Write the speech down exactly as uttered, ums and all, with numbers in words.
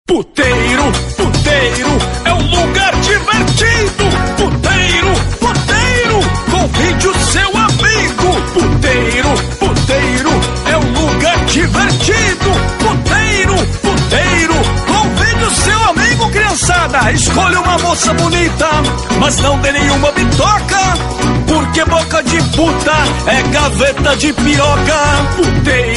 Puteiro, puteiro, é um lugar divertido. Puteiro, puteiro, convide o seu amigo. Puteiro, puteiro, é um lugar divertido. Puteiro, puteiro, convide o seu amigo, criançada. Escolha uma moça bonita, mas não dê nenhuma bitoca, porque boca de puta é gaveta de piroca. Puteiro.